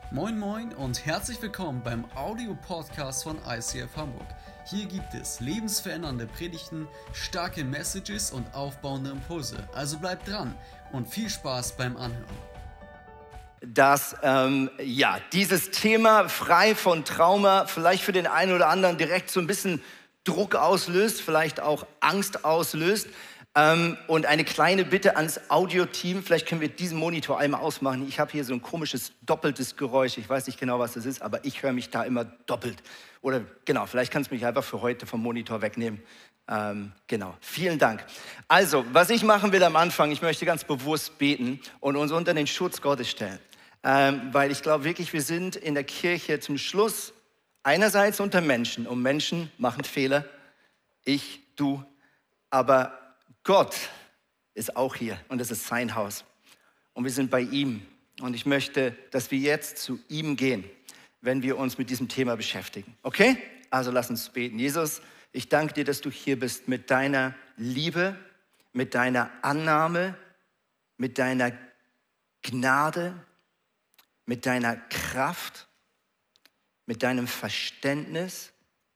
Moin Moin und herzlich willkommen beim Audio-Podcast von ICF Hamburg. Hier gibt es lebensverändernde Predigten, starke Messages und aufbauende Impulse. Also bleibt dran und viel Spaß beim Anhören. Dieses Thema frei von Trauma vielleicht für den einen oder anderen direkt so ein bisschen Druck auslöst, vielleicht auch Angst auslöst. Und eine kleine Bitte ans Audioteam, vielleicht können wir diesen Monitor einmal ausmachen. Ich habe hier so ein komisches, doppeltes Geräusch. Ich weiß nicht genau, was das ist, aber ich höre mich da immer doppelt. Oder genau, vielleicht kannst du mich einfach für heute vom Monitor wegnehmen. Vielen Dank. Also, was ich machen will am Anfang, ich möchte ganz bewusst beten und uns unter den Schutz Gottes stellen. Weil ich glaube wirklich, wir sind in der Kirche zum Schluss einerseits unter Menschen und Menschen machen Fehler. Ich, du, aber Gott ist auch hier und es ist sein Haus und wir sind bei ihm und ich möchte, dass wir jetzt zu ihm gehen, wenn wir uns mit diesem Thema beschäftigen. Okay? Also lass uns beten. Jesus, ich danke dir, dass du hier bist mit deiner Liebe, mit deiner Annahme, mit deiner Gnade, mit deiner Kraft, mit deinem Verständnis.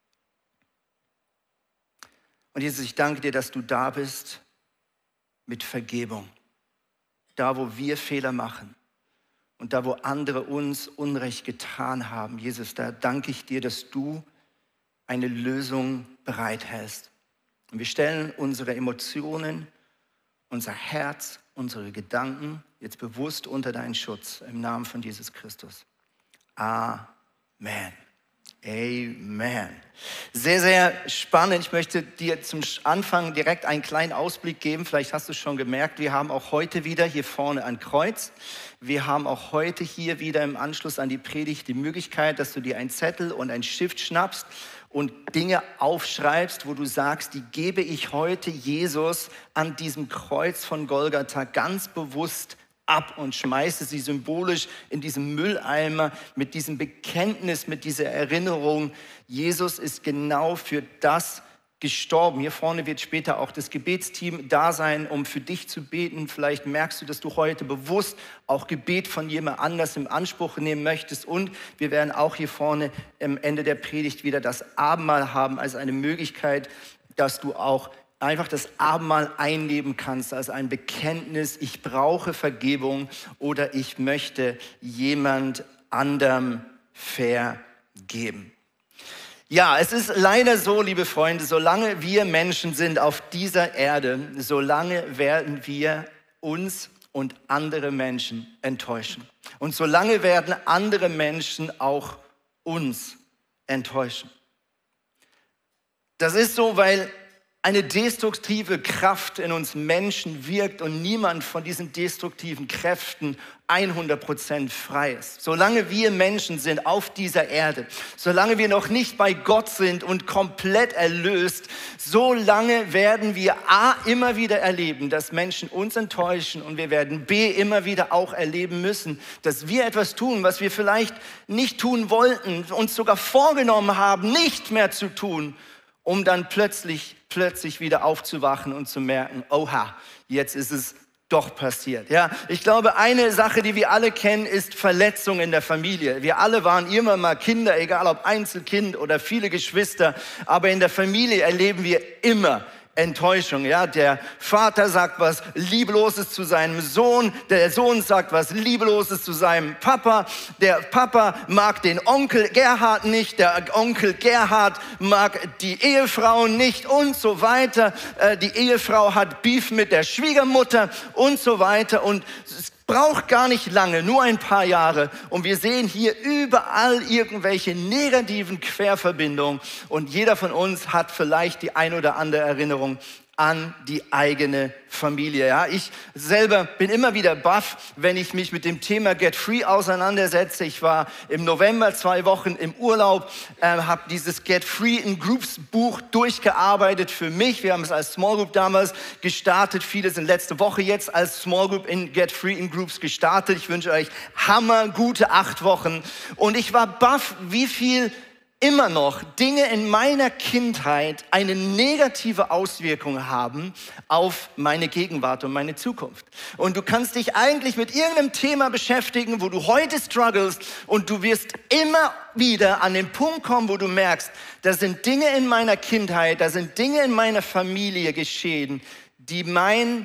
Und Jesus, ich danke dir, dass du da bist mit Vergebung. Da, wo wir Fehler machen und da, wo andere uns Unrecht getan haben. Jesus, da danke ich dir, dass du eine Lösung bereithältst. Und wir stellen unsere Emotionen, unser Herz, unsere Gedanken jetzt bewusst unter deinen Schutz im Namen von Jesus Christus. Amen. Amen. Sehr, sehr spannend. Ich möchte dir zum Anfang direkt einen kleinen Ausblick geben. Vielleicht hast du es schon gemerkt, wir haben auch heute wieder hier vorne ein Kreuz. Wir haben auch heute hier wieder im Anschluss an die Predigt die Möglichkeit, dass du dir einen Zettel und einen Stift schnappst und Dinge aufschreibst, wo du sagst, die gebe ich heute Jesus an diesem Kreuz von Golgatha ganz bewusst ab und schmeiße sie symbolisch in diesen Mülleimer mit diesem Bekenntnis, mit dieser Erinnerung, Jesus ist genau für das gestorben. Hier vorne wird später auch das Gebetsteam da sein, um für dich zu beten. Vielleicht merkst du, dass du heute bewusst auch Gebet von jemand anders in Anspruch nehmen möchtest. Und wir werden auch hier vorne am Ende der Predigt wieder das Abendmahl haben, als eine Möglichkeit, dass du auch einfach das Abendmahl einnehmen kannst als ein Bekenntnis, ich brauche Vergebung oder ich möchte jemand anderem vergeben. Ja, es ist leider so, liebe Freunde, solange wir Menschen sind auf dieser Erde, solange werden wir uns und andere Menschen enttäuschen. Und solange werden andere Menschen auch uns enttäuschen. Das ist so, weil eine destruktive Kraft in uns Menschen wirkt und niemand von diesen destruktiven Kräften 100% frei ist. Solange wir Menschen sind auf dieser Erde, solange wir noch nicht bei Gott sind und komplett erlöst, solange werden wir A, immer wieder erleben, dass Menschen uns enttäuschen und wir werden B, immer wieder auch erleben müssen, dass wir etwas tun, was wir vielleicht nicht tun wollten, uns sogar vorgenommen haben, nicht mehr zu tun, um dann plötzlich wieder aufzuwachen und zu merken, oha, jetzt ist es doch passiert. Ja, ich glaube, eine Sache, die wir alle kennen, ist Verletzung in der Familie. Wir alle waren immer mal Kinder, egal ob Einzelkind oder viele Geschwister, aber in der Familie erleben wir immer Enttäuschung, ja, der Vater sagt was Liebeloses zu seinem Sohn, der Sohn sagt was Liebeloses zu seinem Papa, der Papa mag den Onkel Gerhard nicht, der Onkel Gerhard mag die Ehefrau nicht und so weiter, die Ehefrau hat Beef mit der Schwiegermutter und so weiter und es braucht gar nicht lange, nur ein paar Jahre und wir sehen hier überall irgendwelche negativen Querverbindungen und jeder von uns hat vielleicht die ein oder andere Erinnerung an die eigene Familie. Ja, ich selber bin immer wieder baff, wenn ich mich mit dem Thema Get Free auseinandersetze. Ich war im November 2 Wochen im Urlaub, habe dieses Get Free in Groups Buch durchgearbeitet für mich. Wir haben es als Small Group damals gestartet. Viele sind letzte Woche jetzt als Small Group in Get Free in Groups gestartet. Ich wünsche euch hammergute 8 Wochen. Und ich war baff, wie viel immer noch Dinge in meiner Kindheit eine negative Auswirkung haben auf meine Gegenwart und meine Zukunft. Und du kannst dich eigentlich mit irgendeinem Thema beschäftigen, wo du heute struggles und du wirst immer wieder an den Punkt kommen, wo du merkst, da sind Dinge in meiner Kindheit, da sind Dinge in meiner Familie geschehen, die mein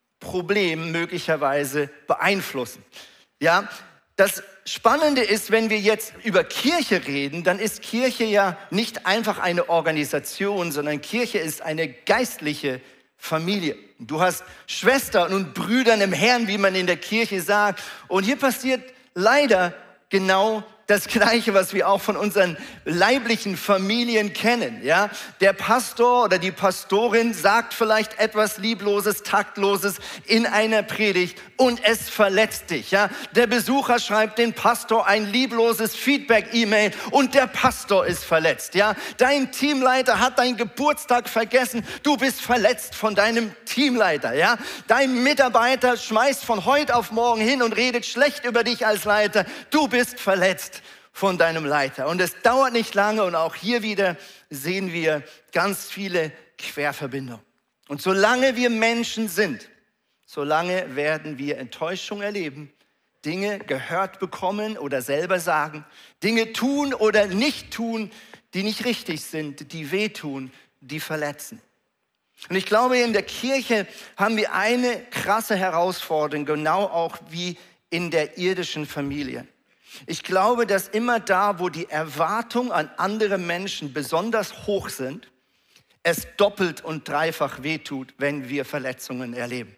Problem möglicherweise beeinflussen. Ja, das Spannende ist, wenn wir jetzt über Kirche reden, dann ist Kirche ja nicht einfach eine Organisation, sondern Kirche ist eine geistliche Familie. Du hast Schwestern und Brüdern im Herrn, wie man in der Kirche sagt. Und hier passiert leider genau das Gleiche, was wir auch von unseren leiblichen Familien kennen. Ja? Der Pastor oder die Pastorin sagt vielleicht etwas Liebloses, Taktloses in einer Predigt und es verletzt dich. Ja? Der Besucher schreibt den Pastor ein liebloses Feedback-E-Mail und der Pastor ist verletzt. Ja? Dein Teamleiter hat deinen Geburtstag vergessen, du bist verletzt von deinem Teamleiter. Ja? Dein Mitarbeiter schmeißt von heute auf morgen hin und redet schlecht über dich als Leiter, du bist verletzt von deinem Leiter. Und es dauert nicht lange und auch hier wieder sehen wir ganz viele Querverbindungen. Und solange wir Menschen sind, solange werden wir Enttäuschung erleben, Dinge gehört bekommen oder selber sagen, Dinge tun oder nicht tun, die nicht richtig sind, die wehtun, die verletzen. Und ich glaube, in der Kirche haben wir eine krasse Herausforderung, genau auch wie in der irdischen Familie. Ich glaube, dass immer da, wo die Erwartungen an andere Menschen besonders hoch sind, es doppelt und dreifach wehtut, wenn wir Verletzungen erleben.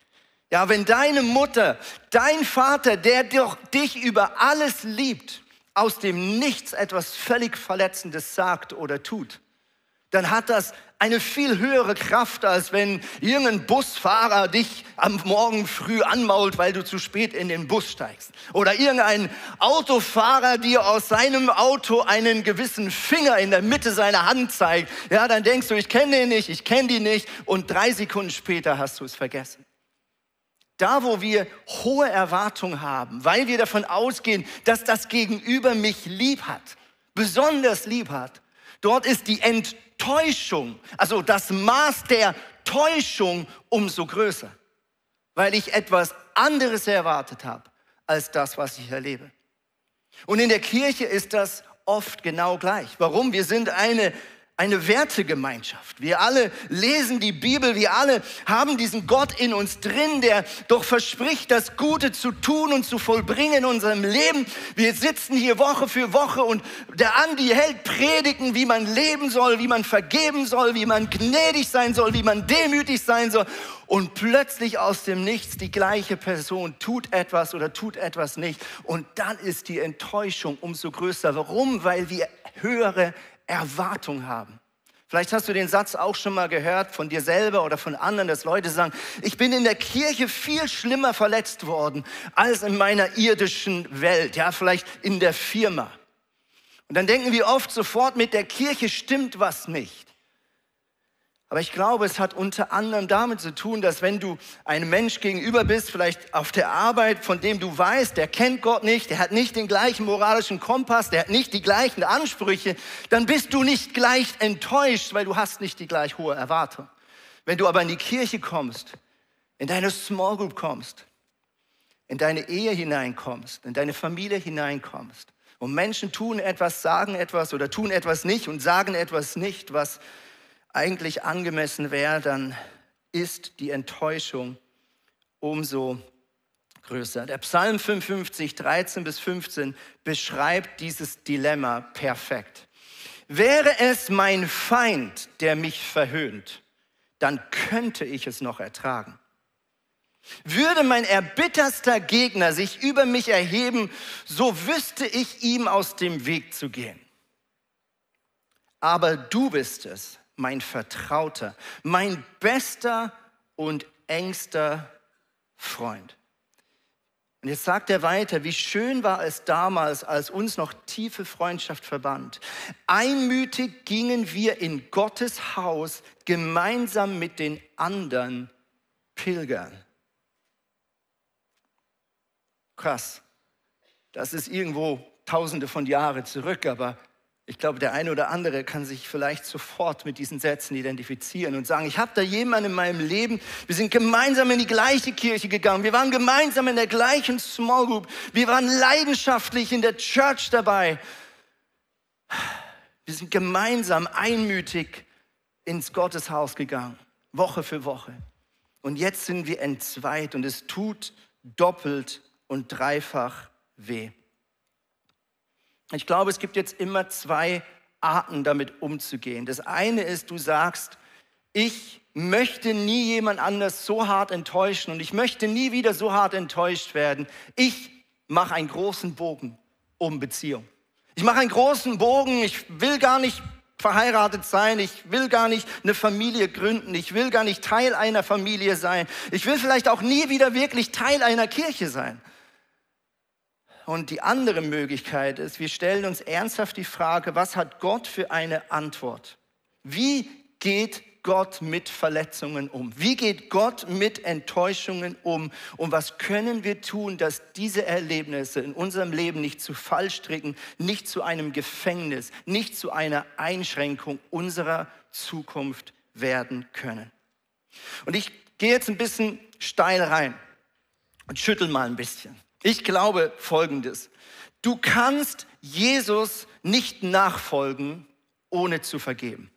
Ja, wenn deine Mutter, dein Vater, der dich über alles liebt, aus dem Nichts etwas völlig Verletzendes sagt oder tut, dann hat das eine viel höhere Kraft, als wenn irgendein Busfahrer dich am Morgen früh anmault, weil du zu spät in den Bus steigst. Oder irgendein Autofahrer dir aus seinem Auto einen gewissen Finger in der Mitte seiner Hand zeigt. Ja, dann denkst du, ich kenne den nicht, ich kenne die nicht. Und 3 Sekunden später hast du es vergessen. Da, wo wir hohe Erwartungen haben, weil wir davon ausgehen, dass das Gegenüber mich lieb hat, besonders lieb hat, dort ist die Enttäuschung, also das Maß der Täuschung umso größer, weil ich etwas anderes erwartet habe als das, was ich erlebe. Und in der Kirche ist das oft genau gleich. Warum? Wir sind eine Wertegemeinschaft. Wir alle lesen die Bibel, wir alle haben diesen Gott in uns drin, der doch verspricht, das Gute zu tun und zu vollbringen in unserem Leben. Wir sitzen hier Woche für Woche und der Andi hält Predigten, wie man leben soll, wie man vergeben soll, wie man gnädig sein soll, wie man demütig sein soll. Und plötzlich aus dem Nichts die gleiche Person tut etwas oder tut etwas nicht. Und dann ist die Enttäuschung umso größer. Warum? Weil wir höhere Erwartung haben. Vielleicht hast du den Satz auch schon mal gehört von dir selber oder von anderen, dass Leute sagen, ich bin in der Kirche viel schlimmer verletzt worden als in meiner irdischen Welt, ja, vielleicht in der Firma. Und dann denken wir oft sofort, mit der Kirche stimmt was nicht. Aber ich glaube, es hat unter anderem damit zu tun, dass wenn du einem Mensch gegenüber bist, vielleicht auf der Arbeit, von dem du weißt, der kennt Gott nicht, der hat nicht den gleichen moralischen Kompass, der hat nicht die gleichen Ansprüche, dann bist du nicht gleich enttäuscht, weil du hast nicht die gleich hohe Erwartung. Wenn du aber in die Kirche kommst, in deine Small Group kommst, in deine Ehe hineinkommst, in deine Familie hineinkommst und Menschen tun etwas, sagen etwas oder tun etwas nicht und sagen etwas nicht, was eigentlich angemessen wäre, dann ist die Enttäuschung umso größer. Der Psalm 55, 13 bis 15 beschreibt dieses Dilemma perfekt. Wäre es mein Feind, der mich verhöhnt, dann könnte ich es noch ertragen. Würde mein erbitterster Gegner sich über mich erheben, so wüsste ich ihm aus dem Weg zu gehen. Aber du bist es, mein Vertrauter, mein bester und engster Freund. Und jetzt sagt er weiter, wie schön war es damals, als uns noch tiefe Freundschaft verband. Einmütig gingen wir in Gottes Haus gemeinsam mit den anderen pilgern. Krass, das ist irgendwo Tausende von Jahren zurück, aber Ich glaube, der eine oder andere kann sich vielleicht sofort mit diesen Sätzen identifizieren und sagen, ich habe da jemanden in meinem Leben, wir sind gemeinsam in die gleiche Kirche gegangen, wir waren gemeinsam in der gleichen Small Group, wir waren leidenschaftlich in der Church dabei. Wir sind gemeinsam einmütig ins Gotteshaus gegangen, Woche für Woche. Und jetzt sind wir entzweit und es tut doppelt und dreifach weh. Ich glaube, es gibt jetzt immer zwei Arten, damit umzugehen. Das eine ist, du sagst, ich möchte nie jemand anders so hart enttäuschen und ich möchte nie wieder so hart enttäuscht werden. Ich mache einen großen Bogen um Beziehung. Ich mache einen großen Bogen, ich will gar nicht verheiratet sein, ich will gar nicht eine Familie gründen, ich will gar nicht Teil einer Familie sein. Ich will vielleicht auch nie wieder wirklich Teil einer Kirche sein. Und die andere Möglichkeit ist, wir stellen uns ernsthaft die Frage, was hat Gott für eine Antwort? Wie geht Gott mit Verletzungen um? Wie geht Gott mit Enttäuschungen um? Und was können wir tun, dass diese Erlebnisse in unserem Leben nicht zu Fallstricken, nicht zu einem Gefängnis, nicht zu einer Einschränkung unserer Zukunft werden können? Und ich gehe jetzt ein bisschen steil rein und schüttel mal ein bisschen. Ich glaube Folgendes: Du kannst Jesus nicht nachfolgen, ohne zu vergeben.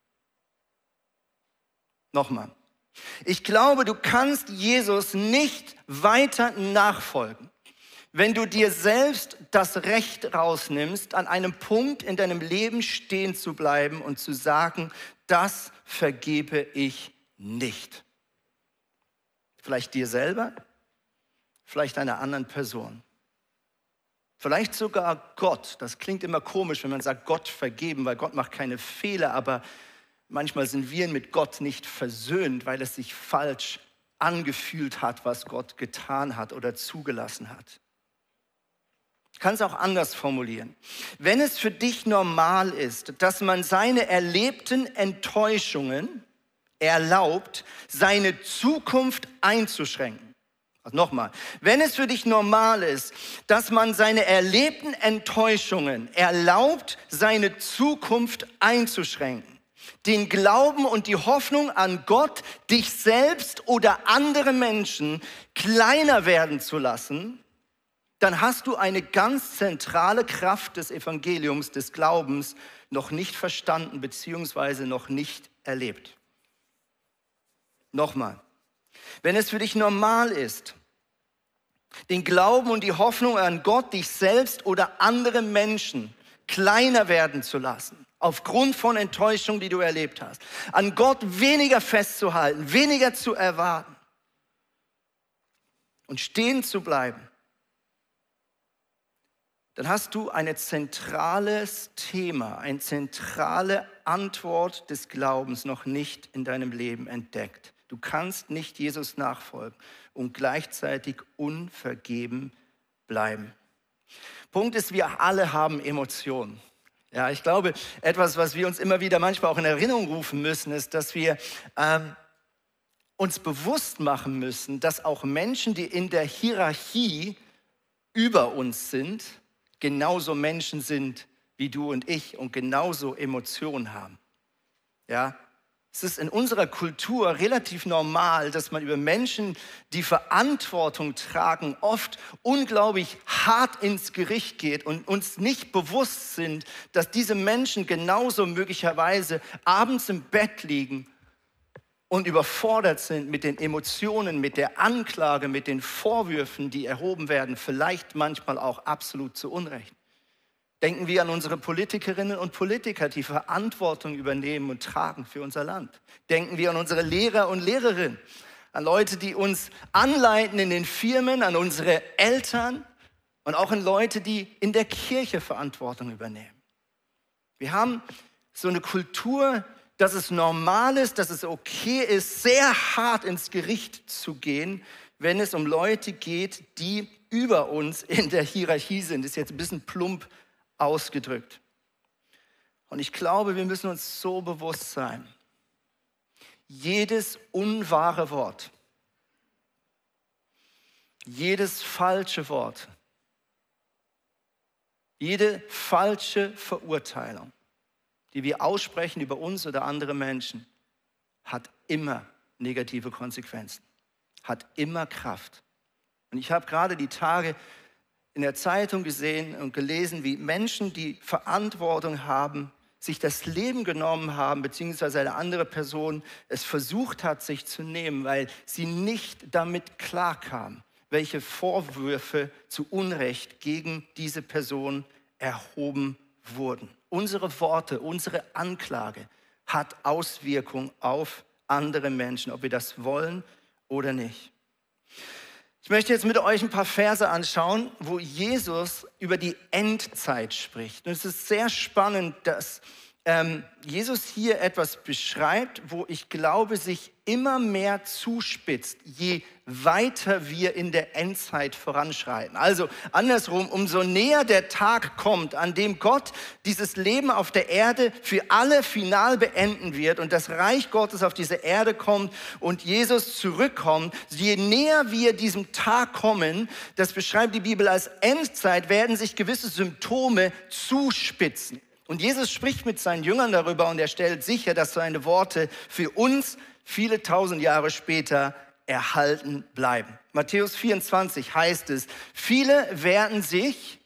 Nochmal. Ich glaube, du kannst Jesus nicht weiter nachfolgen, wenn du dir selbst das Recht rausnimmst, an einem Punkt in deinem Leben stehen zu bleiben und zu sagen, das vergebe ich nicht. Vielleicht dir selber, vielleicht einer anderen Person. Vielleicht sogar Gott. Das klingt immer komisch, wenn man sagt, Gott vergeben, weil Gott macht keine Fehler, aber manchmal sind wir mit Gott nicht versöhnt, weil es sich falsch angefühlt hat, was Gott getan hat oder zugelassen hat. Ich kann es auch anders formulieren. Wenn es für dich normal ist, dass man seine erlebten Enttäuschungen erlaubt, seine Zukunft einzuschränken. Also nochmal, wenn es für dich normal ist, dass man seine erlebten Enttäuschungen erlaubt, seine Zukunft einzuschränken, den Glauben und die Hoffnung an Gott, dich selbst oder andere Menschen kleiner werden zu lassen, dann hast du eine ganz zentrale Kraft des Evangeliums, des Glaubens noch nicht verstanden bzw. noch nicht erlebt. Nochmal, wenn es für dich normal ist, den Glauben und die Hoffnung an Gott, dich selbst oder andere Menschen kleiner werden zu lassen, aufgrund von Enttäuschung, die du erlebt hast, an Gott weniger festzuhalten, weniger zu erwarten und stehen zu bleiben, dann hast du ein zentrales Thema, eine zentrale Antwort des Glaubens noch nicht in deinem Leben entdeckt. Du kannst nicht Jesus nachfolgen und gleichzeitig unvergeben bleiben. Punkt ist, wir alle haben Emotionen. Ja, ich glaube, etwas, was wir uns immer wieder manchmal auch in Erinnerung rufen müssen, ist, dass wir uns bewusst machen müssen, dass auch Menschen, die in der Hierarchie über uns sind, genauso Menschen sind wie du und ich und genauso Emotionen haben. Ja, es ist in unserer Kultur relativ normal, dass man über Menschen, die Verantwortung tragen, oft unglaublich hart ins Gericht geht und uns nicht bewusst sind, dass diese Menschen genauso möglicherweise abends im Bett liegen und überfordert sind mit den Emotionen, mit der Anklage, mit den Vorwürfen, die erhoben werden, vielleicht manchmal auch absolut zu Unrecht. Denken wir an unsere Politikerinnen und Politiker, die Verantwortung übernehmen und tragen für unser Land. Denken wir an unsere Lehrer und Lehrerinnen, an Leute, die uns anleiten in den Firmen, an unsere Eltern und auch an Leute, die in der Kirche Verantwortung übernehmen. Wir haben so eine Kultur, dass es normal ist, dass es okay ist, sehr hart ins Gericht zu gehen, wenn es um Leute geht, die über uns in der Hierarchie sind. Das ist jetzt ein bisschen plump ausgedrückt. Und ich glaube, wir müssen uns so bewusst sein, jedes unwahre Wort, jedes falsche Wort, Jede falsche Verurteilung, die wir aussprechen über uns oder andere Menschen, hat immer negative Konsequenzen, hat immer Kraft. Und ich habe gerade die Tage in der Zeitung gesehen und gelesen, wie Menschen, die Verantwortung haben, sich das Leben genommen haben, beziehungsweise eine andere Person es versucht hat, sich zu nehmen, weil sie nicht damit klarkam, welche Vorwürfe zu Unrecht gegen diese Person erhoben wurden. Unsere Worte, unsere Anklage hat Auswirkungen auf andere Menschen, ob wir das wollen oder nicht. Ich möchte jetzt mit euch ein paar Verse anschauen, wo Jesus über die Endzeit spricht. Und es ist sehr spannend, dass Jesus hier etwas beschreibt, wo ich glaube, sich immer mehr zuspitzt, je weiter wir in der Endzeit voranschreiten. Also andersrum, umso näher der Tag kommt, an dem Gott dieses Leben auf der Erde für alle final beenden wird und das Reich Gottes auf diese Erde kommt und Jesus zurückkommt, je näher wir diesem Tag kommen, das beschreibt die Bibel als Endzeit, werden sich gewisse Symptome zuspitzen. Und Jesus spricht mit seinen Jüngern darüber und er stellt sicher, dass seine Worte für uns viele tausend Jahre später erhalten bleiben. Matthäus 24 heißt es, viele werden sich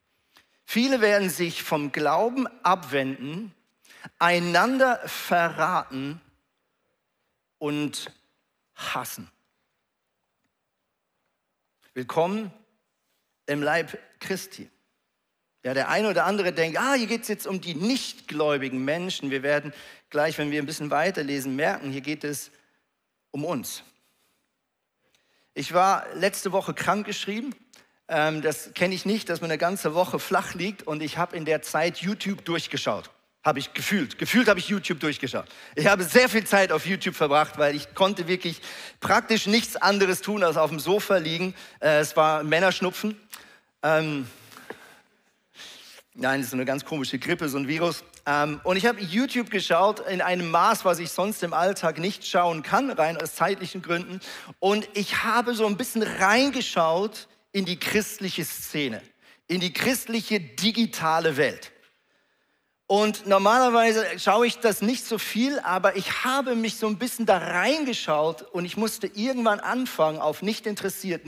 vom Glauben abwenden, einander verraten und hassen. Willkommen im Leib Christi. Ja, der eine oder andere denkt, hier geht es jetzt um die nichtgläubigen Menschen. Wir werden gleich, wenn wir ein bisschen weiterlesen, merken, hier geht es um uns. Ich war letzte Woche krankgeschrieben. Das kenne ich nicht, dass man eine ganze Woche flach liegt und ich habe in der Zeit YouTube durchgeschaut. Habe ich gefühlt habe ich YouTube durchgeschaut. Ich habe sehr viel Zeit auf YouTube verbracht, weil ich konnte wirklich praktisch nichts anderes tun, als auf dem Sofa liegen. Es war Männerschnupfen. Nein, das ist so eine ganz komische Grippe, so ein Virus. Und ich habe YouTube geschaut in einem Maß, was ich sonst im Alltag nicht schauen kann, rein aus zeitlichen Gründen. Und ich habe so ein bisschen reingeschaut in die christliche Szene, in die christliche digitale Welt. Und normalerweise schaue ich das nicht so viel, aber ich habe mich so ein bisschen da reingeschaut und ich musste irgendwann anfangen, auf nicht interessiert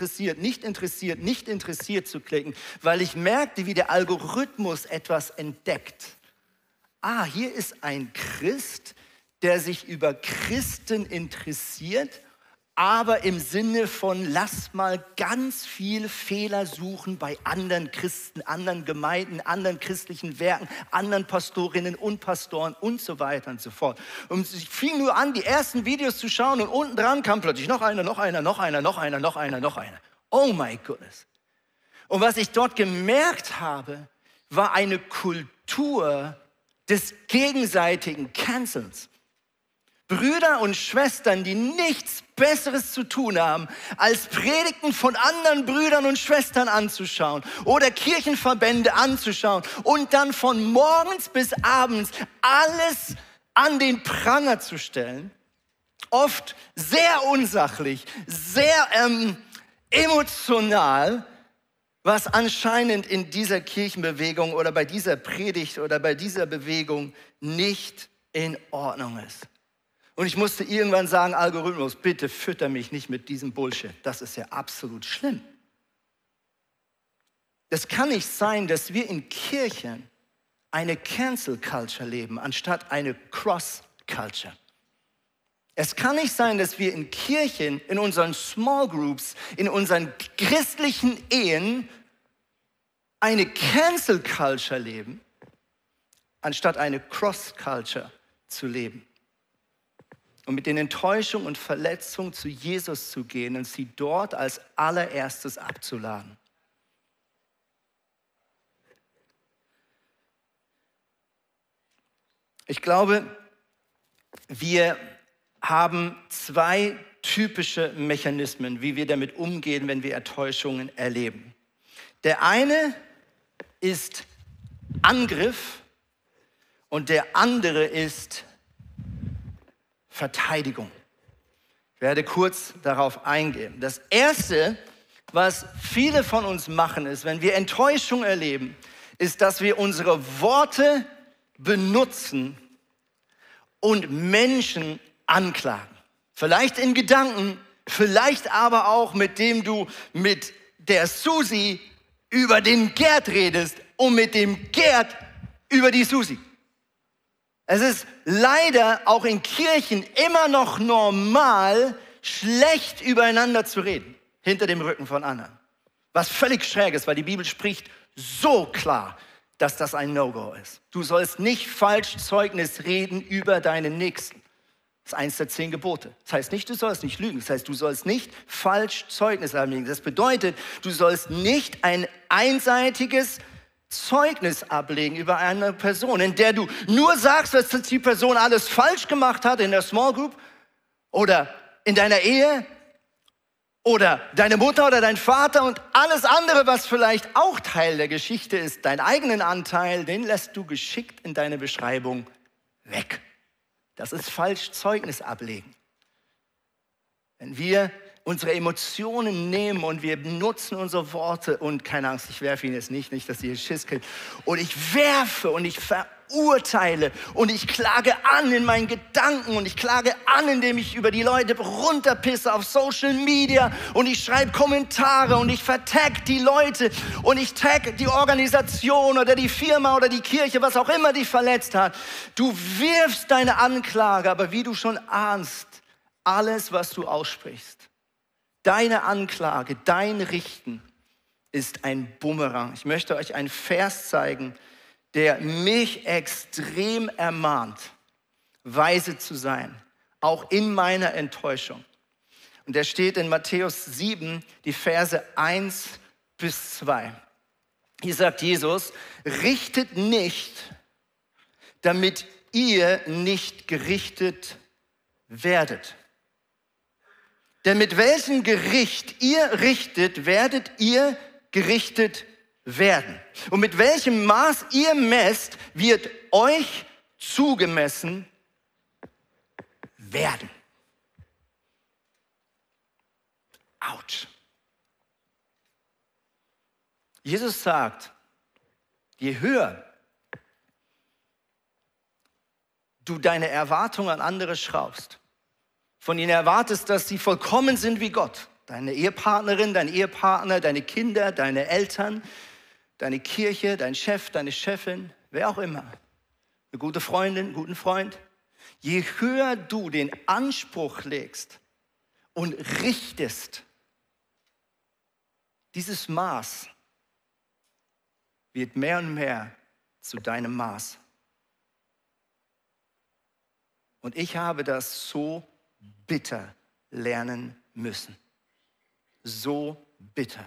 zu klicken, weil ich merkte, wie der Algorithmus etwas entdeckt. Hier ist ein Christ, der sich über Christen interessiert, aber im Sinne von, lass mal ganz viel Fehler suchen bei anderen Christen, anderen Gemeinden, anderen christlichen Werken, anderen Pastorinnen und Pastoren und so weiter und so fort. Und ich fing nur an, die ersten Videos zu schauen und unten dran kam plötzlich noch einer. Oh my goodness. Und was ich dort gemerkt habe, war eine Kultur des gegenseitigen Cancelns. Brüder und Schwestern, die nichts Besseres zu tun haben, als Predigten von anderen Brüdern und Schwestern anzuschauen oder Kirchenverbände anzuschauen und dann von morgens bis abends alles an den Pranger zu stellen. Oft sehr unsachlich, sehr emotional, was anscheinend in dieser Kirchenbewegung oder bei dieser Predigt oder bei dieser Bewegung nicht in Ordnung ist. Und ich musste irgendwann sagen, Algorithmus, bitte fütter mich nicht mit diesem Bullshit. Das ist ja absolut schlimm. Das kann nicht sein, dass wir in Kirchen eine Cancel Culture leben, anstatt eine Cross Culture. Es kann nicht sein, dass wir in Kirchen, in unseren Small Groups, in unseren christlichen Ehen eine Cancel Culture leben, anstatt eine Cross Culture zu leben. Und mit den Enttäuschungen und Verletzungen zu Jesus zu gehen und sie dort als allererstes abzuladen. Ich glaube, wir haben zwei typische Mechanismen, wie wir damit umgehen, wenn wir Enttäuschungen erleben. Der eine ist Angriff und der andere ist Verteidigung. Ich werde kurz darauf eingehen. Das Erste, was viele von uns machen, ist, wenn wir Enttäuschung erleben, ist, dass wir unsere Worte benutzen und Menschen anklagen. Vielleicht in Gedanken, vielleicht aber auch, mit dem du mit der Susi über den Gerd redest und mit dem Gerd über die Susi. Es ist leider auch in Kirchen immer noch normal, schlecht übereinander zu reden, hinter dem Rücken von anderen. Was völlig schräg ist, weil die Bibel spricht so klar, dass das ein No-Go ist. Du sollst nicht falsch Zeugnis reden über deinen Nächsten. Das ist eins der 10 Gebote. Das heißt nicht, du sollst nicht lügen. Das heißt, du sollst nicht falsch Zeugnis ablegen. Das bedeutet, du sollst nicht ein einseitiges Zeugnis ablegen über eine Person, in der du nur sagst, dass die Person alles falsch gemacht hat in der Small Group oder in deiner Ehe oder deine Mutter oder dein Vater und alles andere, was vielleicht auch Teil der Geschichte ist, deinen eigenen Anteil, den lässt du geschickt in deine Beschreibung weg. Das ist falsch Zeugnis ablegen. Wenn wir unsere Emotionen nehmen und wir nutzen unsere Worte und keine Angst, ich werfe ihn jetzt nicht, dass ihr Schiss kriegt. Und ich werfe und ich verurteile und ich klage an in meinen Gedanken und ich klage an, indem ich über die Leute runterpisse auf Social Media und ich schreibe Kommentare und ich vertag die Leute und ich tag die Organisation oder die Firma oder die Kirche, was auch immer dich verletzt hat. Du wirfst deine Anklage, aber wie du schon ahnst, alles, was du aussprichst, deine Anklage, dein Richten ist ein Bumerang. Ich möchte euch einen Vers zeigen, der mich extrem ermahnt, weise zu sein, auch in meiner Enttäuschung. Und der steht in Matthäus 7, die Verse 1 bis 2. Hier sagt Jesus, richtet nicht, damit ihr nicht gerichtet werdet. Denn mit welchem Gericht ihr richtet, werdet ihr gerichtet werden. Und mit welchem Maß ihr messt, wird euch zugemessen werden. Autsch. Jesus sagt, je höher du deine Erwartungen an andere schraubst, von ihnen erwartest, dass sie vollkommen sind wie Gott. Deine Ehepartnerin, dein Ehepartner, deine Kinder, deine Eltern, deine Kirche, dein Chef, deine Chefin, wer auch immer. Eine gute Freundin, einen guten Freund. Je höher du den Anspruch legst und richtest, dieses Maß wird mehr und mehr zu deinem Maß. Und ich habe das so bitter lernen müssen. So bitter.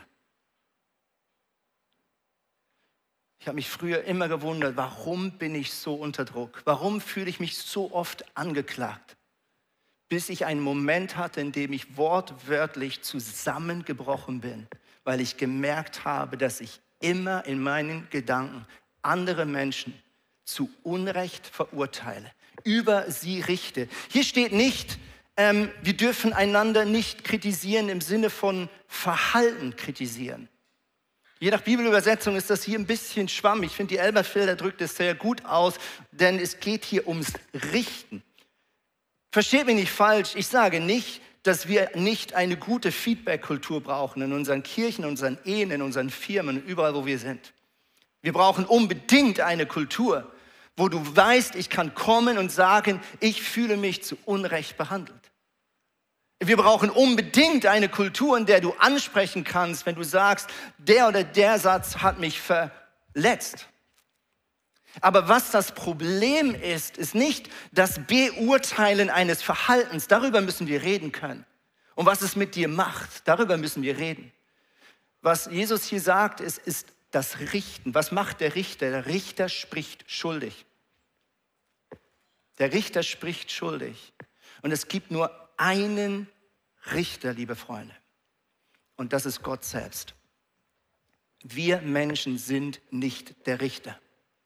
Ich habe mich früher immer gewundert, warum bin ich so unter Druck? Warum fühle ich mich so oft angeklagt? Bis ich einen Moment hatte, in dem ich wortwörtlich zusammengebrochen bin, weil ich gemerkt habe, dass ich immer in meinen Gedanken andere Menschen zu Unrecht verurteile, über sie richte. Hier steht nicht, wir dürfen einander nicht kritisieren im Sinne von Verhalten kritisieren. Je nach Bibelübersetzung ist das hier ein bisschen schwammig. Ich finde, die Elberfelder drückt es sehr gut aus, denn es geht hier ums Richten. Versteht mich nicht falsch, ich sage nicht, dass wir nicht eine gute Feedback-Kultur brauchen in unseren Kirchen, in unseren Ehen, in unseren Firmen, überall, wo wir sind. Wir brauchen unbedingt eine Kultur, wo du weißt, ich kann kommen und sagen, ich fühle mich zu Unrecht behandelt. Wir brauchen unbedingt eine Kultur, in der du ansprechen kannst, wenn du sagst, der oder der Satz hat mich verletzt. Aber was das Problem ist, ist nicht das Beurteilen eines Verhaltens. Darüber müssen wir reden können. Und was es mit dir macht, darüber müssen wir reden. Was Jesus hier sagt, ist das Richten. Was macht der Richter? Der Richter spricht schuldig. Der Richter spricht schuldig. Und es gibt nur einen Richter, liebe Freunde. Und das ist Gott selbst. Wir Menschen sind nicht der Richter.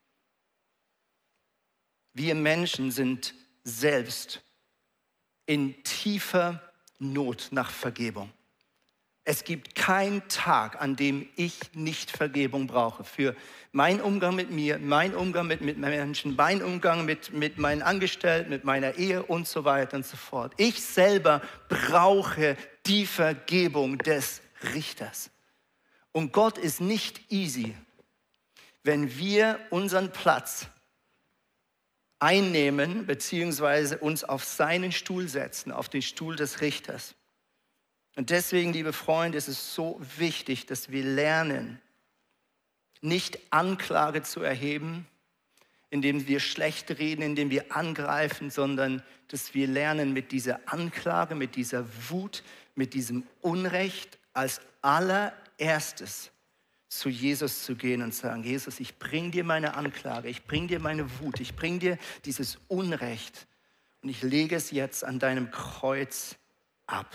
Wir Menschen sind selbst in tiefer Not nach Vergebung. Es gibt keinen Tag, an dem ich nicht Vergebung brauche. Für meinen Umgang mit mir, meinen Umgang mit Menschen, meinen Umgang mit meinen Angestellten, mit meiner Ehe und so weiter und so fort. Ich selber brauche die Vergebung des Richters. Und Gott ist nicht easy, wenn wir unseren Platz einnehmen, beziehungsweise uns auf seinen Stuhl setzen, auf den Stuhl des Richters. Und deswegen, liebe Freunde, ist es so wichtig, dass wir lernen, nicht Anklage zu erheben, indem wir schlecht reden, indem wir angreifen, sondern dass wir lernen, mit dieser Anklage, mit dieser Wut, mit diesem Unrecht als allererstes zu Jesus zu gehen und sagen, Jesus, ich bring dir meine Anklage, ich bring dir meine Wut, ich bring dir dieses Unrecht und ich lege es jetzt an deinem Kreuz ab.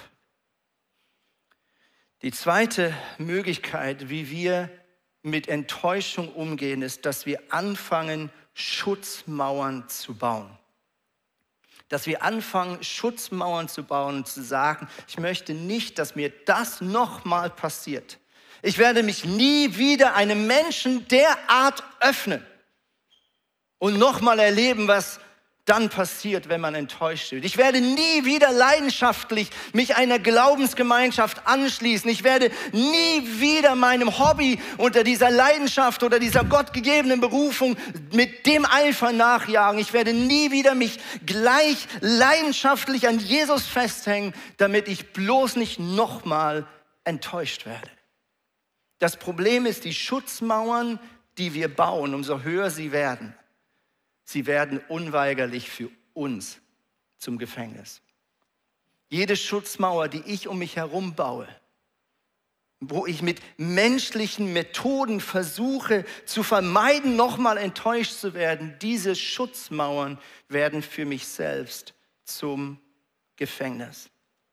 Die zweite Möglichkeit, wie wir mit Enttäuschung umgehen, ist, dass wir anfangen, Schutzmauern zu bauen. Dass wir anfangen, Schutzmauern zu bauen und zu sagen, ich möchte nicht, dass mir das nochmal passiert. Ich werde mich nie wieder einem Menschen derart öffnen und nochmal erleben, was dann passiert, wenn man enttäuscht wird. Ich werde nie wieder leidenschaftlich mich einer Glaubensgemeinschaft anschließen. Ich werde nie wieder meinem Hobby unter dieser Leidenschaft oder dieser gottgegebenen Berufung mit dem Eifer nachjagen. Ich werde nie wieder mich gleich leidenschaftlich an Jesus festhängen, damit ich bloß nicht nochmal enttäuscht werde. Das Problem ist, die Schutzmauern, die wir bauen, umso höher sie werden unweigerlich für uns zum Gefängnis. Jede Schutzmauer, die ich um mich herum baue, wo ich mit menschlichen Methoden versuche zu vermeiden, nochmal enttäuscht zu werden, diese Schutzmauern werden für mich selbst zum Gefängnis.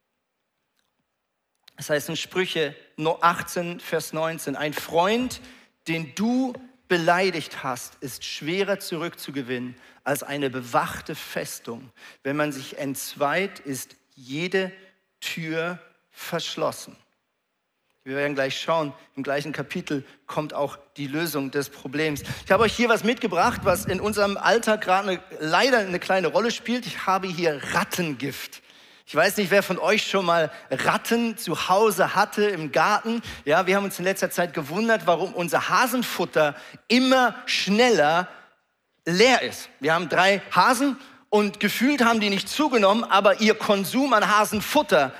Das heißt in Sprüche 18, Vers 19, ein Freund, den du beleidigt hast, ist schwerer zurückzugewinnen als eine bewachte Festung. Wenn man sich entzweit, ist jede Tür verschlossen. Wir werden gleich schauen, im gleichen Kapitel kommt auch die Lösung des Problems. Ich habe euch hier was mitgebracht, was in unserem Alltag gerade leider eine kleine Rolle spielt. Ich habe hier Rattengift. Ich weiß nicht, wer von euch schon mal Ratten zu Hause hatte im Garten. Ja, wir haben uns in letzter Zeit gewundert, warum unser Hasenfutter immer schneller leer ist. Wir haben 3 Hasen und gefühlt haben die nicht zugenommen, aber ihr Konsum an Hasenfutter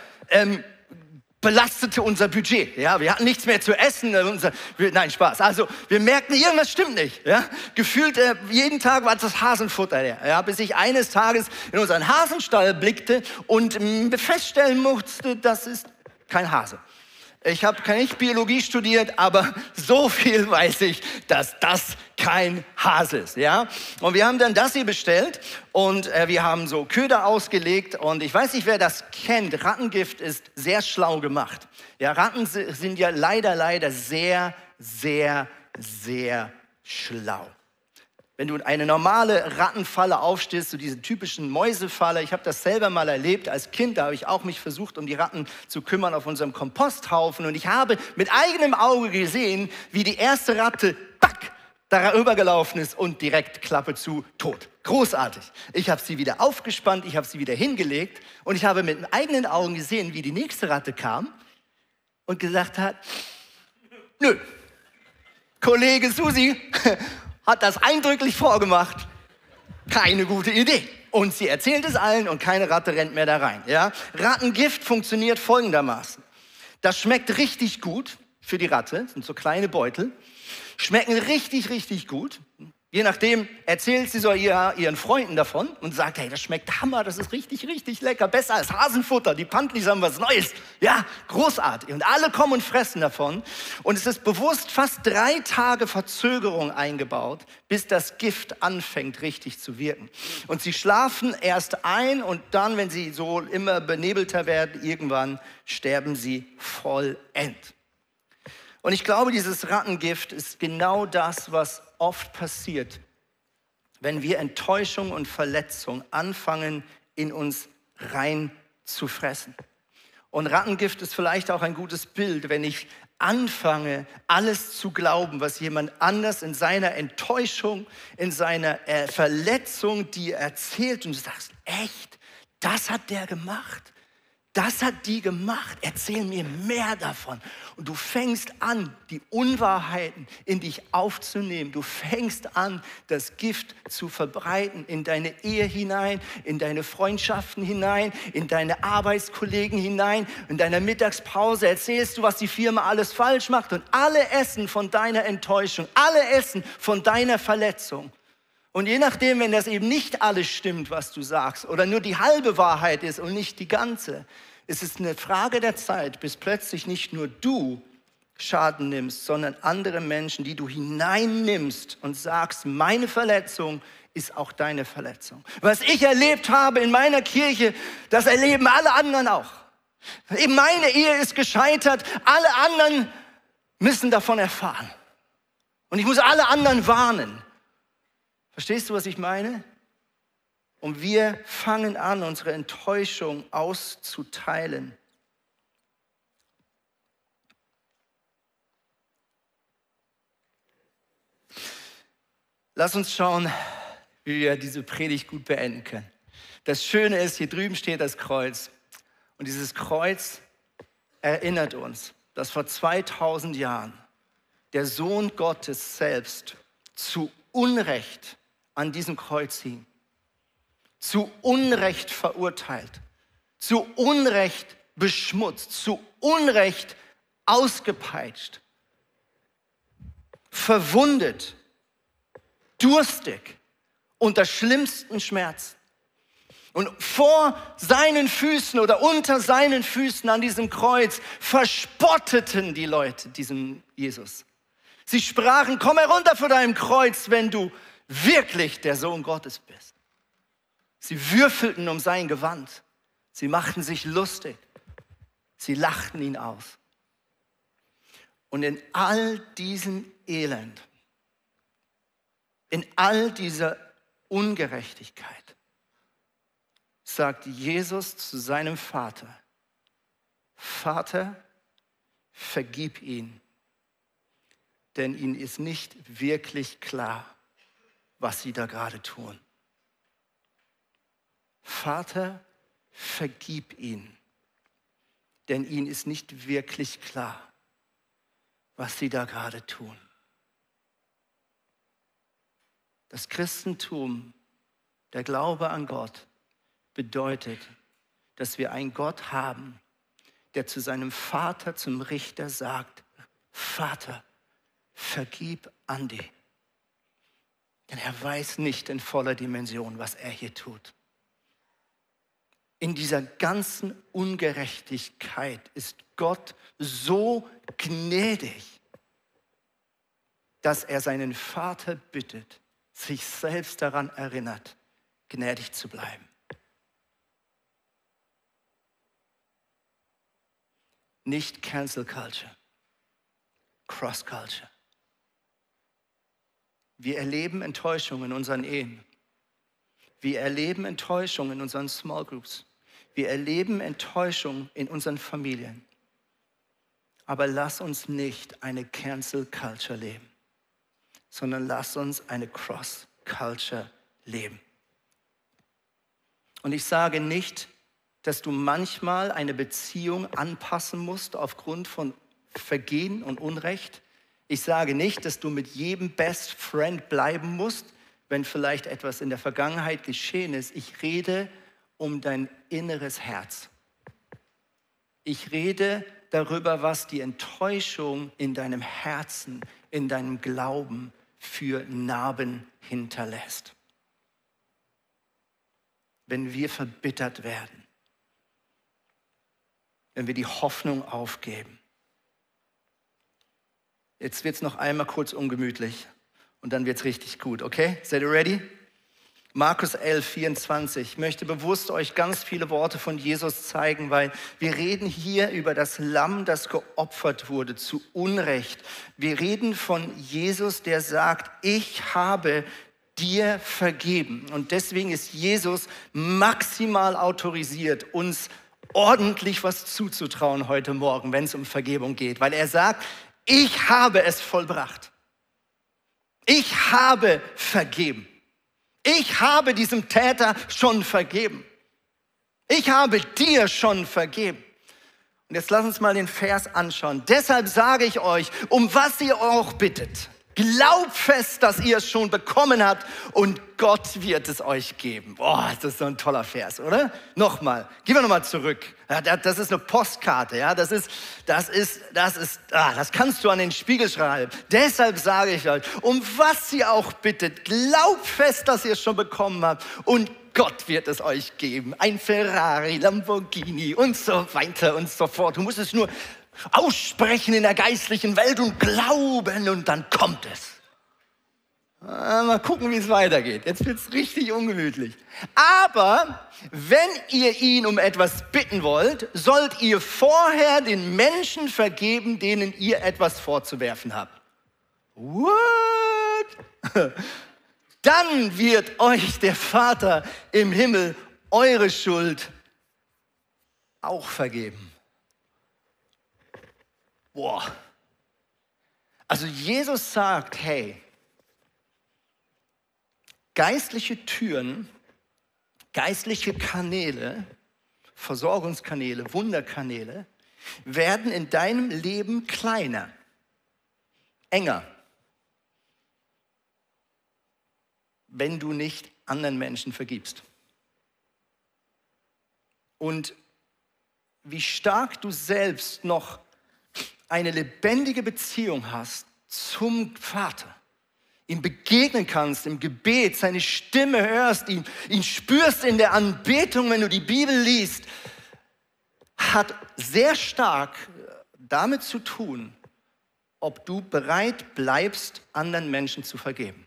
belastete unser Budget. Ja, wir hatten nichts mehr zu essen. Nein, Spaß. Also wir merkten, irgendwas stimmt nicht. Ja, gefühlt jeden Tag war das Hasenfutter leer. Ja, bis ich eines Tages in unseren Hasenstall blickte und feststellen musste, das ist kein Hase. Ich habe nicht Biologie studiert, aber so viel weiß ich, dass das kein Hase ist. Ja? Und wir haben dann das hier bestellt und wir haben so Köder ausgelegt und ich weiß nicht, wer das kennt. Rattengift ist sehr schlau gemacht. Ja, Ratten sind ja leider sehr, sehr, sehr schlau. Wenn du in eine normale Rattenfalle aufstehst, so diese typischen Mäusefalle, ich habe das selber mal erlebt als Kind, da habe ich auch mich versucht, um die Ratten zu kümmern auf unserem Komposthaufen und ich habe mit eigenem Auge gesehen, wie die erste Ratte, back, da rübergelaufen ist und direkt Klappe zu, tot. Großartig. Ich habe sie wieder aufgespannt, ich habe sie wieder hingelegt und ich habe mit eigenen Augen gesehen, wie die nächste Ratte kam und gesagt hat, nö, Kollege Susi hat das eindrücklich vorgemacht. Keine gute Idee. Und sie erzählt es allen und keine Ratte rennt mehr da rein. Ja? Rattengift funktioniert folgendermaßen. Das schmeckt richtig gut für die Ratte. Das sind so kleine Beutel. Schmecken richtig, richtig gut. Je nachdem erzählt sie so ihren Freunden davon und sagt, hey, das schmeckt Hammer, das ist richtig, richtig lecker. Besser als Hasenfutter. Die Pantlis haben was Neues. Ja, großartig. Und alle kommen und fressen davon. Und es ist bewusst fast 3 Tage Verzögerung eingebaut, bis das Gift anfängt, richtig zu wirken. Und sie schlafen erst ein und dann, wenn sie so immer benebelter werden, irgendwann sterben sie vollend. Und ich glaube, dieses Rattengift ist genau das, was oft passiert, wenn wir Enttäuschung und Verletzung anfangen, in uns rein zu fressen. Und Rattengift ist vielleicht auch ein gutes Bild, wenn ich anfange, alles zu glauben, was jemand anders in seiner Enttäuschung, in seiner Verletzung dir erzählt und du sagst, echt, das hat der gemacht? Das hat die gemacht. Erzähl mir mehr davon. Und du fängst an, die Unwahrheiten in dich aufzunehmen. Du fängst an, das Gift zu verbreiten in deine Ehe hinein, in deine Freundschaften hinein, in deine Arbeitskollegen hinein. In deiner Mittagspause erzählst du, was die Firma alles falsch macht. Und alle essen von deiner Enttäuschung. Alle essen von deiner Verletzung. Und je nachdem, wenn das eben nicht alles stimmt, was du sagst, oder nur die halbe Wahrheit ist und nicht die ganze, ist es eine Frage der Zeit, bis plötzlich nicht nur du Schaden nimmst, sondern andere Menschen, die du hineinnimmst und sagst, meine Verletzung ist auch deine Verletzung. Was ich erlebt habe in meiner Kirche, das erleben alle anderen auch. Eben meine Ehe ist gescheitert, alle anderen müssen davon erfahren. Und ich muss alle anderen warnen. Verstehst du, was ich meine? Und wir fangen an, unsere Enttäuschung auszuteilen. Lass uns schauen, wie wir diese Predigt gut beenden können. Das Schöne ist, hier drüben steht das Kreuz. Und dieses Kreuz erinnert uns, dass vor 2000 Jahren der Sohn Gottes selbst zu Unrecht an diesem Kreuz hing, zu Unrecht verurteilt, zu Unrecht beschmutzt, zu Unrecht ausgepeitscht, verwundet, durstig, unter schlimmsten Schmerzen. Und vor seinen Füßen oder unter seinen Füßen an diesem Kreuz verspotteten die Leute diesen Jesus. Sie sprachen, komm herunter von deinem Kreuz, wenn du wirklich der Sohn Gottes bist. Sie würfelten um sein Gewand. Sie machten sich lustig. Sie lachten ihn aus. Und in all diesem Elend, in all dieser Ungerechtigkeit, sagt Jesus zu seinem Vater, Vater, vergib ihn, denn ihnen ist nicht wirklich klar, was sie da gerade tun. Vater, vergib ihn, denn ihnen ist nicht wirklich klar, was sie da gerade tun. Das Christentum, der Glaube an Gott, bedeutet, dass wir einen Gott haben, der zu seinem Vater, zum Richter sagt, Vater, vergib Andi. Denn er weiß nicht in voller Dimension, was er hier tut. In dieser ganzen Ungerechtigkeit ist Gott so gnädig, dass er seinen Vater bittet, sich selbst daran erinnert, gnädig zu bleiben. Nicht Cancel Culture, Cross Culture. Wir erleben Enttäuschung in unseren Ehen. Wir erleben Enttäuschung in unseren Small Groups. Wir erleben Enttäuschung in unseren Familien. Aber lass uns nicht eine Cancel Culture leben, sondern lass uns eine Cross Culture leben. Und ich sage nicht, dass du manchmal eine Beziehung anpassen musst aufgrund von Vergehen und Unrecht. Ich sage nicht, dass du mit jedem Best Friend bleiben musst, wenn vielleicht etwas in der Vergangenheit geschehen ist. Ich rede um dein inneres Herz. Ich rede darüber, was die Enttäuschung in deinem Herzen, in deinem Glauben für Narben hinterlässt. Wenn wir verbittert werden, wenn wir die Hoffnung aufgeben. Jetzt wird es noch einmal kurz ungemütlich und dann wird es richtig gut, okay? Seid ihr ready? Markus 11, 24. Ich möchte bewusst euch ganz viele Worte von Jesus zeigen, weil wir reden hier über das Lamm, das geopfert wurde zu Unrecht. Wir reden von Jesus, der sagt, ich habe dir vergeben. Und deswegen ist Jesus maximal autorisiert, uns ordentlich was zuzutrauen heute Morgen, wenn es um Vergebung geht, weil er sagt, ich habe es vollbracht. Ich habe vergeben. Ich habe diesem Täter schon vergeben. Ich habe dir schon vergeben. Und jetzt lass uns mal den Vers anschauen. Deshalb sage ich euch, um was ihr auch bittet, glaubt fest, dass ihr es schon bekommen habt und Gott wird es euch geben. Boah, das ist so ein toller Vers, oder? Nochmal, gehen wir nochmal zurück. Ja, das ist eine Postkarte, ja, das kannst du an den Spiegel schreiben. Deshalb sage ich euch, um was ihr auch bittet, glaubt fest, dass ihr es schon bekommen habt und Gott wird es euch geben. Ein Ferrari, Lamborghini und so weiter und so fort. Du musst es nur aussprechen in der geistlichen Welt und glauben und dann kommt es. Mal gucken, wie es weitergeht. Jetzt wird es richtig ungemütlich. Aber wenn ihr ihn um etwas bitten wollt, sollt ihr vorher den Menschen vergeben, denen ihr etwas vorzuwerfen habt. What? Dann wird euch der Vater im Himmel eure Schuld auch vergeben. Boah. Also Jesus sagt, hey, geistliche Türen, geistliche Kanäle, Versorgungskanäle, Wunderkanäle werden in deinem Leben kleiner, enger, wenn du nicht anderen Menschen vergibst. Und wie stark du selbst noch eine lebendige Beziehung hast zum Vater, ihm begegnen kannst im Gebet, seine Stimme hörst, ihn spürst in der Anbetung, wenn du die Bibel liest, hat sehr stark damit zu tun, ob du bereit bleibst, anderen Menschen zu vergeben.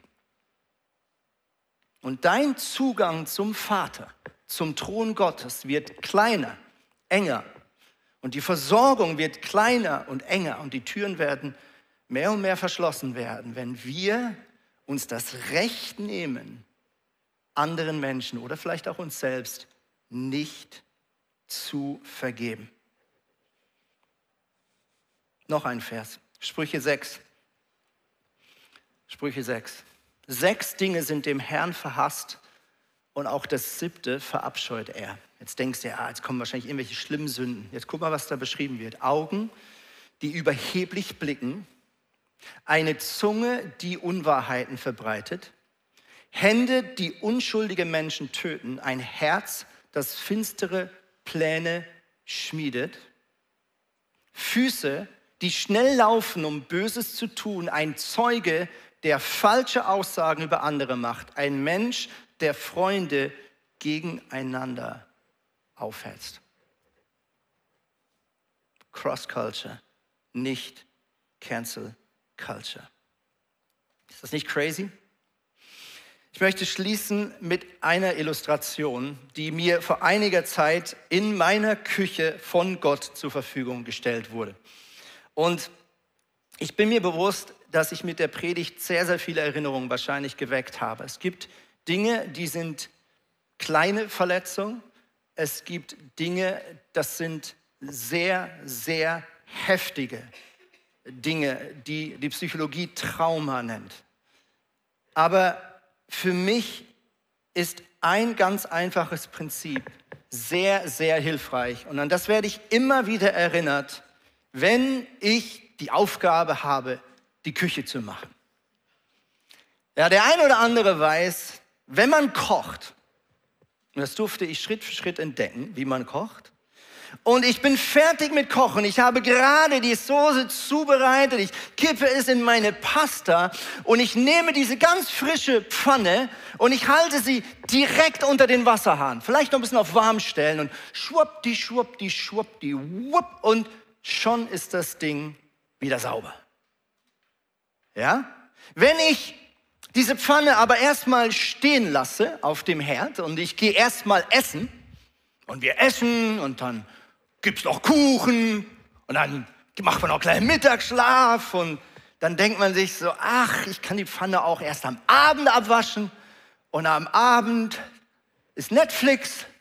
Und dein Zugang zum Vater, zum Thron Gottes wird kleiner, enger. Und die Versorgung wird kleiner und enger. Und die Türen werden mehr und mehr verschlossen werden, wenn wir uns das Recht nehmen, anderen Menschen oder vielleicht auch uns selbst nicht zu vergeben. Noch ein Vers, Sprüche 6. Sprüche 6. 6 Dinge sind dem Herrn verhasst und auch das 7. verabscheut er. Jetzt denkst du, ja, jetzt kommen wahrscheinlich irgendwelche schlimmen Sünden. Jetzt guck mal, was da beschrieben wird. Augen, die überheblich blicken, eine Zunge, die Unwahrheiten verbreitet, Hände, die unschuldige Menschen töten, ein Herz, das finstere Pläne schmiedet, Füße, die schnell laufen, um Böses zu tun, ein Zeuge, der falsche Aussagen über andere macht, ein Mensch, der Freunde gegeneinander aufhetzt. Cross-Culture, nicht Cancel Culture. Ist das nicht crazy? Ich möchte schließen mit einer Illustration, die mir vor einiger Zeit in meiner Küche von Gott zur Verfügung gestellt wurde. Und ich bin mir bewusst, dass ich mit der Predigt sehr, sehr viele Erinnerungen wahrscheinlich geweckt habe. Es gibt Dinge, die sind kleine Verletzungen. Es gibt Dinge, das sind sehr, sehr heftige Dinge, die die Psychologie Trauma nennt. Aber für mich ist ein ganz einfaches Prinzip sehr, sehr hilfreich. Und an das werde ich immer wieder erinnert, wenn ich die Aufgabe habe, die Küche zu machen. Ja, der eine oder andere weiß, wenn man kocht, und das durfte ich Schritt für Schritt entdecken, wie man kocht, und ich bin fertig mit Kochen, ich habe gerade die Soße zubereitet, ich kippe es in meine Pasta und ich nehme diese ganz frische Pfanne und ich halte sie direkt unter den Wasserhahn, vielleicht noch ein bisschen auf warm stellen und schwuppdi, schwuppdi, schwuppdi, wupp, und schon ist das Ding wieder sauber. Ja? Wenn ich diese Pfanne aber erstmal stehen lasse auf dem Herd und ich gehe erstmal essen und wir essen und dann gibt's noch Kuchen und dann macht man noch einen kleinen Mittagsschlaf und dann denkt man sich so, ach, ich kann die Pfanne auch erst am Abend abwaschen und am Abend ist Netflix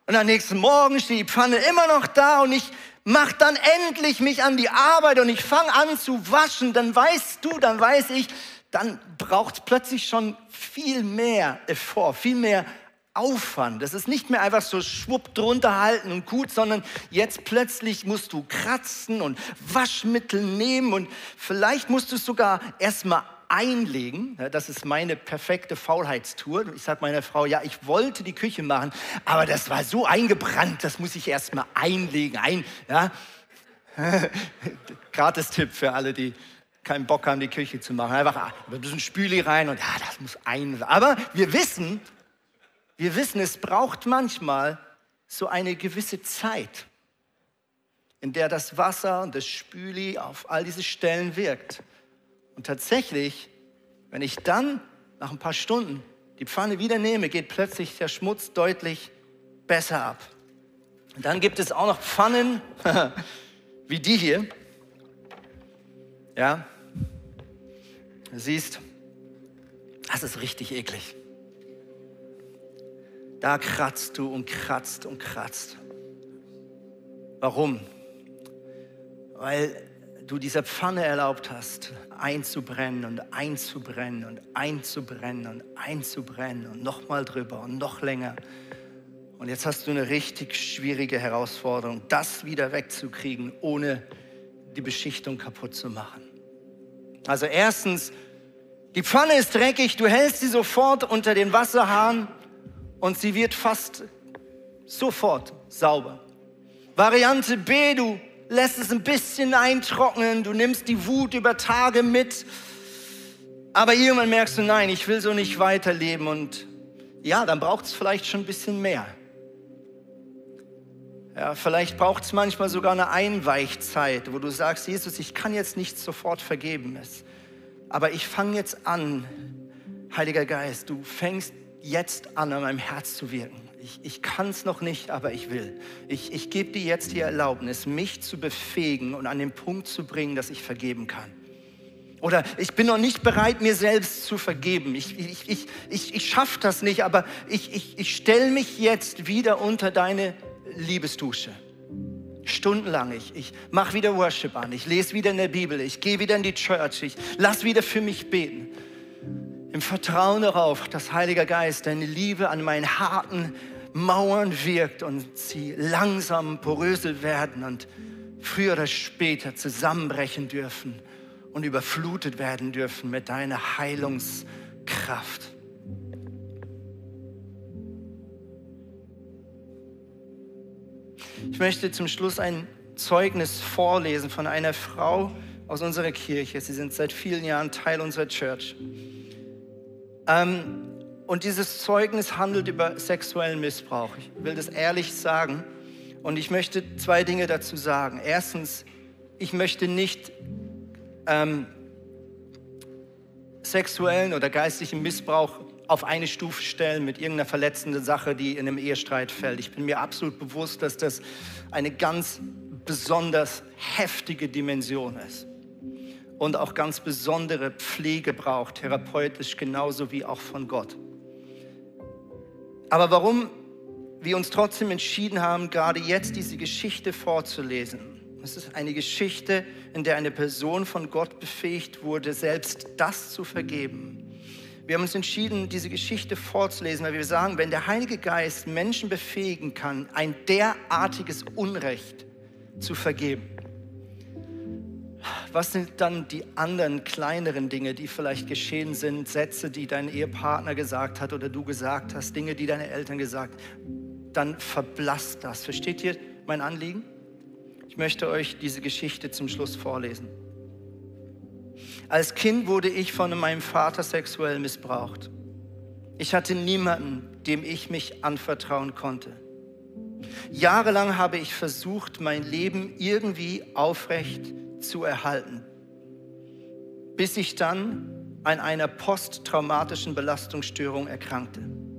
Und am nächsten Morgen steht die Pfanne immer noch da und ich mache dann endlich mich an die Arbeit und ich fange an zu waschen. Dann weiß ich, dann braucht es plötzlich schon viel mehr Effort, viel mehr Aufwand. Das ist nicht mehr einfach so schwupp drunter halten und gut, sondern jetzt plötzlich musst du kratzen und Waschmittel nehmen und vielleicht musst du es sogar erstmal einlegen. Das ist meine perfekte Faulheitstour. Ich sage meiner Frau, ja, ich wollte die Küche machen, aber das war so eingebrannt, das muss ich erstmal einlegen. Gratis-Tipp für alle, die keinen Bock haben, die Küche zu machen. Einfach ein bisschen Spüli rein und das muss ein. Aber wir wissen, es braucht manchmal so eine gewisse Zeit, in der das Wasser und das Spüli auf all diese Stellen wirkt. Und tatsächlich, wenn ich dann nach ein paar Stunden die Pfanne wieder nehme, geht plötzlich der Schmutz deutlich besser ab. Und dann gibt es auch noch Pfannen wie die hier. Ja, du siehst, das ist richtig eklig. Da kratzt du und kratzt und kratzt. Warum? Weil du dieser Pfanne erlaubt hast, einzubrennen und einzubrennen und einzubrennen und einzubrennen und nochmal drüber und noch länger. Und jetzt hast du eine richtig schwierige Herausforderung, das wieder wegzukriegen, ohne die Beschichtung kaputt zu machen. Also erstens, die Pfanne ist dreckig, du hältst sie sofort unter den Wasserhahn und sie wird fast sofort sauber. Variante B, du lässt es ein bisschen eintrocknen, du nimmst die Wut über Tage mit, aber irgendwann merkst du, nein, ich will so nicht weiterleben und ja, dann braucht es vielleicht schon ein bisschen mehr. Ja, vielleicht braucht es manchmal sogar eine Einweichzeit, wo du sagst, Jesus, ich kann jetzt nicht sofort vergeben, aber ich fange jetzt an, Heiliger Geist, du fängst jetzt an meinem Herz zu wirken. Ich kann es noch nicht, aber ich will. Ich gebe dir jetzt die Erlaubnis, mich zu befähigen und an den Punkt zu bringen, dass ich vergeben kann. Oder ich bin noch nicht bereit, mir selbst zu vergeben. Ich schaffe das nicht, aber ich stelle mich jetzt wieder unter deine Liebesdusche. Stundenlang. Ich mache wieder Worship an. Ich lese wieder in der Bibel. Ich gehe wieder in die Church. Ich lass wieder für mich beten. Im Vertrauen darauf, dass Heiliger Geist deine Liebe an meinen harten Mauern wirkt und sie langsam poröse werden und früher oder später zusammenbrechen dürfen und überflutet werden dürfen mit deiner Heilungskraft. Ich möchte zum Schluss ein Zeugnis vorlesen von einer Frau aus unserer Kirche. Sie sind seit vielen Jahren Teil unserer Church. Und dieses Zeugnis handelt über sexuellen Missbrauch. Ich will das ehrlich sagen. Und ich möchte zwei Dinge dazu sagen. Erstens, ich möchte nicht sexuellen oder geistlichen Missbrauch auf eine Stufe stellen mit irgendeiner verletzenden Sache, die in einem Ehestreit fällt. Ich bin mir absolut bewusst, dass das eine ganz besonders heftige Dimension ist. Und auch ganz besondere Pflege braucht, therapeutisch genauso wie auch von Gott. Aber warum wir uns trotzdem entschieden haben, gerade jetzt diese Geschichte vorzulesen. Es ist eine Geschichte, in der eine Person von Gott befähigt wurde, selbst das zu vergeben. Wir haben uns entschieden, diese Geschichte vorzulesen, weil wir sagen, wenn der Heilige Geist Menschen befähigen kann, ein derartiges Unrecht zu vergeben, was sind dann die anderen kleineren Dinge, die vielleicht geschehen sind? Sätze, die dein Ehepartner gesagt hat oder du gesagt hast, Dinge, die deine Eltern gesagt haben. Dann verblasst das. Versteht ihr mein Anliegen? Ich möchte euch diese Geschichte zum Schluss vorlesen. Als Kind wurde ich von meinem Vater sexuell missbraucht. Ich hatte niemanden, dem ich mich anvertrauen konnte. Jahrelang habe ich versucht, mein Leben irgendwie aufrecht zu erhalten, bis ich dann an einer posttraumatischen Belastungsstörung erkrankte.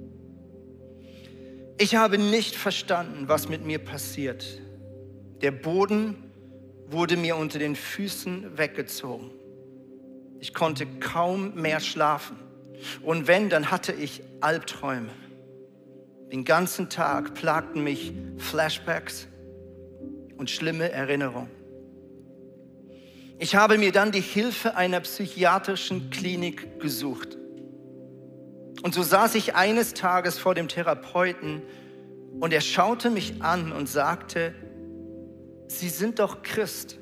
Ich habe nicht verstanden, was mit mir passiert. Der Boden wurde mir unter den Füßen weggezogen. Ich konnte kaum mehr schlafen. Und wenn, dann hatte ich Albträume. Den ganzen Tag plagten mich Flashbacks und schlimme Erinnerungen. Ich habe mir dann die Hilfe einer psychiatrischen Klinik gesucht. Und so saß ich eines Tages vor dem Therapeuten und er schaute mich an und sagte, Sie sind doch Christ.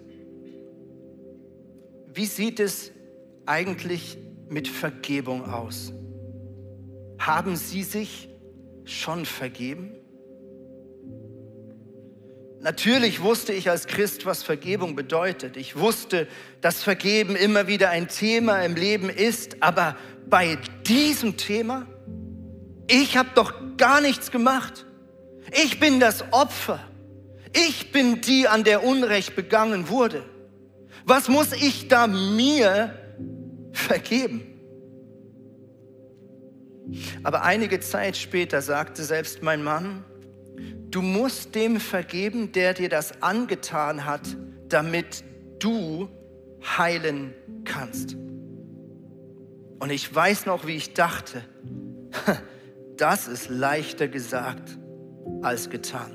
Wie sieht es eigentlich mit Vergebung aus? Haben Sie sich schon vergeben? Natürlich wusste ich als Christ, was Vergebung bedeutet. Ich wusste, dass Vergeben immer wieder ein Thema im Leben ist, aber bei diesem Thema, ich habe doch gar nichts gemacht. Ich bin das Opfer. Ich bin die, an der Unrecht begangen wurde. Was muss ich da mir vergeben? Aber einige Zeit später sagte selbst mein Mann, du musst dem vergeben, der dir das angetan hat, damit du heilen kannst. Und ich weiß noch, wie ich dachte, das ist leichter gesagt als getan.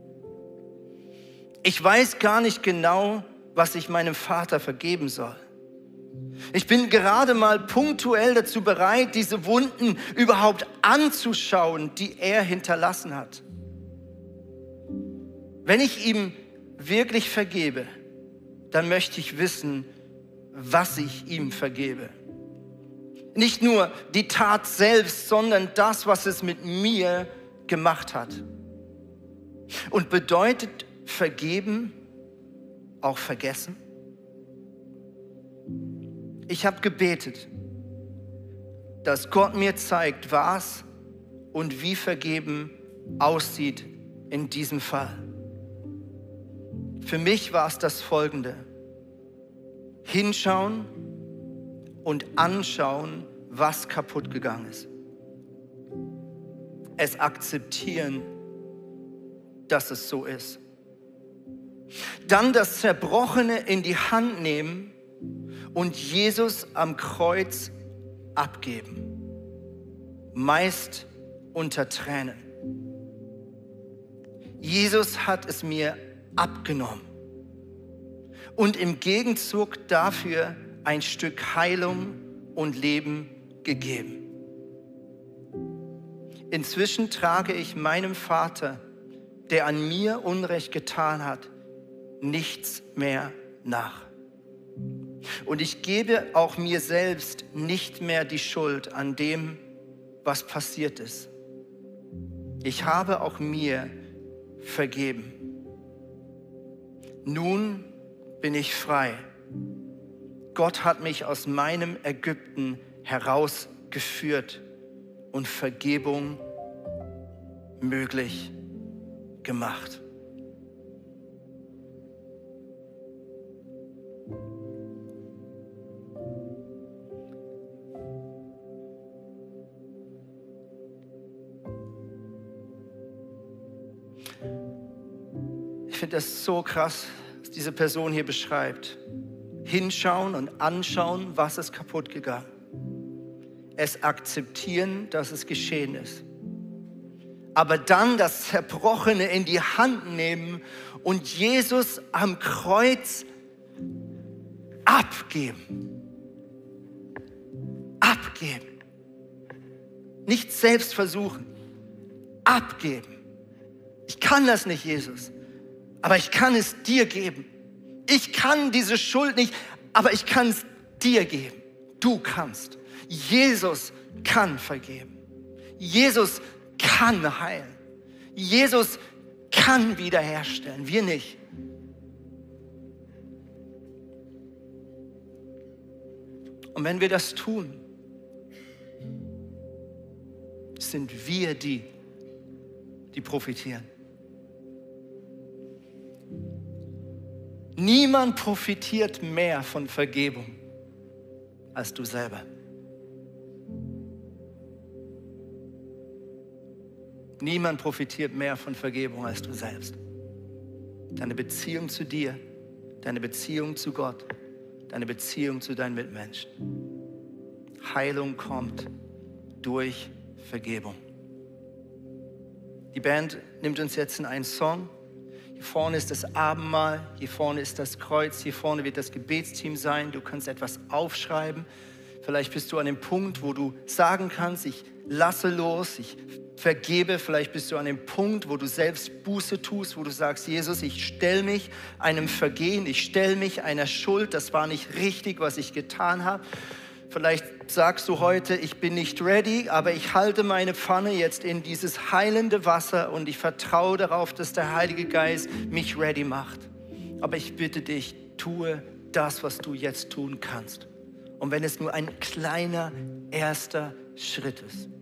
Ich weiß gar nicht genau, was ich meinem Vater vergeben soll. Ich bin gerade mal punktuell dazu bereit, diese Wunden überhaupt anzuschauen, die er hinterlassen hat. Wenn ich ihm wirklich vergebe, dann möchte ich wissen, was ich ihm vergebe. Nicht nur die Tat selbst, sondern das, was es mit mir gemacht hat. Und bedeutet vergeben auch vergessen? Ich habe gebetet, dass Gott mir zeigt, was und wie Vergeben aussieht in diesem Fall. Für mich war es das Folgende: Hinschauen und anschauen, was kaputt gegangen ist. Es akzeptieren, dass es so ist. Dann das Zerbrochene in die Hand nehmen und Jesus am Kreuz abgeben. Meist unter Tränen. Jesus hat es mir abgenommen und im Gegenzug dafür ein Stück Heilung und Leben gegeben. Inzwischen trage ich meinem Vater, der an mir Unrecht getan hat, nichts mehr nach. Und ich gebe auch mir selbst nicht mehr die Schuld an dem, was passiert ist. Ich habe auch mir vergeben. Nun bin ich frei. Gott hat mich aus meinem Ägypten herausgeführt und Vergebung möglich gemacht. Ich finde das so krass, was diese Person hier beschreibt. Hinschauen und anschauen, was ist kaputt gegangen. Es akzeptieren, dass es geschehen ist. Aber dann das Zerbrochene in die Hand nehmen und Jesus am Kreuz abgeben. Abgeben. Nicht selbst versuchen. Abgeben. Ich kann das nicht, Jesus. Aber ich kann es dir geben. Ich kann diese Schuld nicht, aber ich kann es dir geben. Du kannst. Jesus kann vergeben. Jesus kann heilen. Jesus kann wiederherstellen. Wir nicht. Und wenn wir das tun, sind wir die profitieren. Niemand profitiert mehr von Vergebung als du selber. Niemand profitiert mehr von Vergebung als du selbst. Deine Beziehung zu dir, deine Beziehung zu Gott, deine Beziehung zu deinen Mitmenschen. Heilung kommt durch Vergebung. Die Band nimmt uns jetzt in einen Song. Hier vorne ist das Abendmahl, hier vorne ist das Kreuz, hier vorne wird das Gebetsteam sein. Du kannst etwas aufschreiben. Vielleicht bist du an dem Punkt, wo du sagen kannst, ich lasse los, ich vergebe. Vielleicht bist du an dem Punkt, wo du selbst Buße tust, wo du sagst, Jesus, ich stelle mich einem Vergehen, ich stelle mich einer Schuld, das war nicht richtig, was ich getan habe. Vielleicht sagst du heute, ich bin nicht ready, aber ich halte meine Pfanne jetzt in dieses heilende Wasser und ich vertraue darauf, dass der Heilige Geist mich ready macht. Aber ich bitte dich, tue das, was du jetzt tun kannst. Und wenn es nur ein kleiner erster Schritt ist.